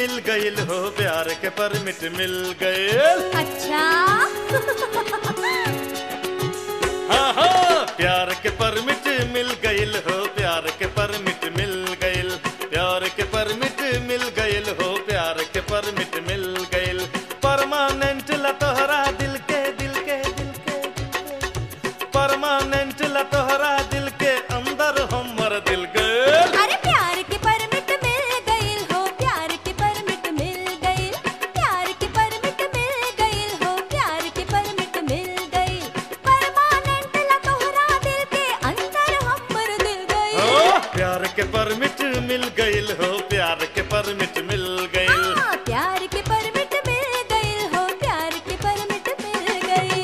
मिल गइल हो, प्यार के परमिट मिल गइल। अच्छा हाँ हाँ, प्यार के परमिट मिल गइल हो, प्यार के परमिट मिल गइल। प्यार के परमिट मिल गइल हो, प्यार के परमिट मिल गइल। परमानेंट ला तोहरा दिल के परमानेंट ला तोहरा दिल के अंदर हमर दिल गइल। अरे प्यार के परमिट मिल गइल हो, प्यार के परमिट मिल गइल। प्यार के परमिट मिल गइल हो, प्यार के परमिट मिल गइल। परमानेंट ला तोहरा दिल के अंदर हमर दिल गइल। प्यार के परमिट मिल गइल हो, प्यार के परमिट मिल गइल। प्यार के परमिट मिल गइल हो, प्यार के परमिट मिल गइल।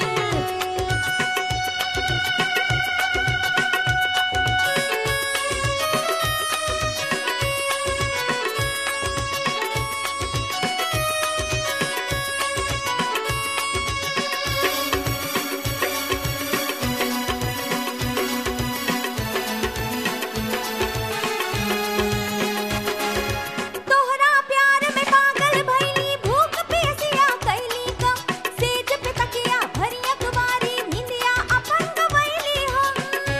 तोहरा प्यार में पागल भइली, भूख प्यासिया कैली कम। सेज पे तकिया भरी अखबारी, निंदिया अपन गवैली हम।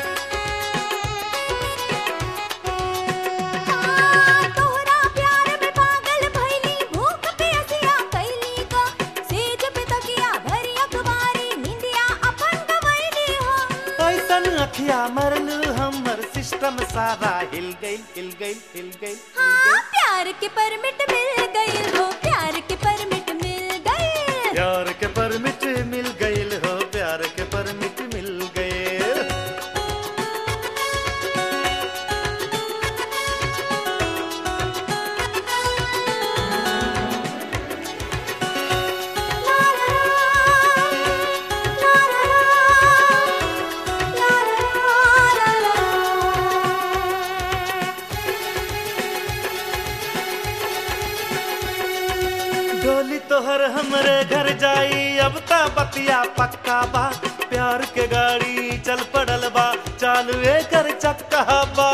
तोहरा प्यार में पागल भइली, भूख प्यासिया कैली कम। सेज पे तकिया भरी अखबारी, निंदिया अपन गवैली हम। ऐसन अखिया मरलू हमर सिस्टम सारा हिल गइल हिल गइल हिल गइल। हाँ, प्यार के परमिट मिल गइल हो, प्यार के परमिट मिल गइल। प्यार के परमिट मिल गइल हो, प्यार के परमिट मिल गइल। डोली तोहर हमरे घर जाई, अब ता बतिया पक्का बा। प्यार के गाड़ी चल पड़ल बा, चालू एकर चक्का बा।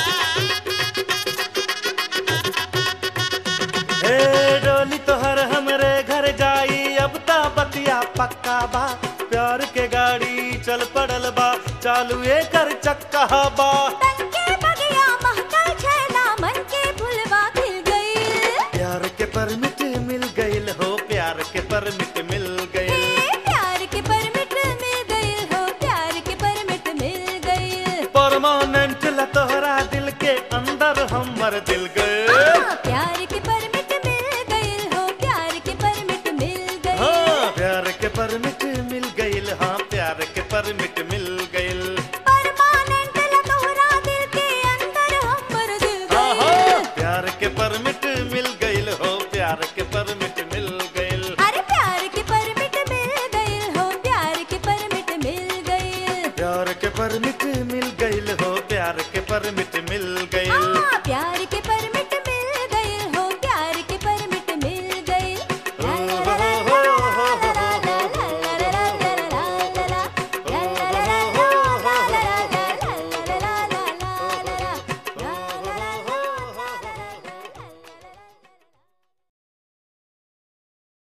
हे डोली तोहर हमरे घर जाई, अब ता बतिया पक्का बा। प्यार के गाड़ी चल पड़ल बा, चालू एकर चक्का बा। तन के बगिया महकल छैला, मन के फुलवा खिल गइल। प्यार के परमिट मिल गइल हो, प्यार के परमिट मिल गइल। प्यार के परमिट मिल गइल हो, प्यार के परमिट मिल गइल। परमानेंट ला तोहरा दिल के अंदर हमर दिल गइल। प्यार के परमिट मिल गइल हो, प्यार के परमिट मिल गइल। हाँ, प्यार के परमिट मिल गइल। हाँ, प्यार के परमिट मिल गइल। परमानेंट ला तोहरा दिल के अंदर हमर दिल आहा, गइल। प्यार के परमिट मिल गइल हो, प्यार के परमिट मिल गइल। अरे प्यार के परमिट मिल गइल हो, प्यार के परमिट मिल गइल। प्यार के परमिट मिल गइल हो, प्यार के परमिट मिल गइल।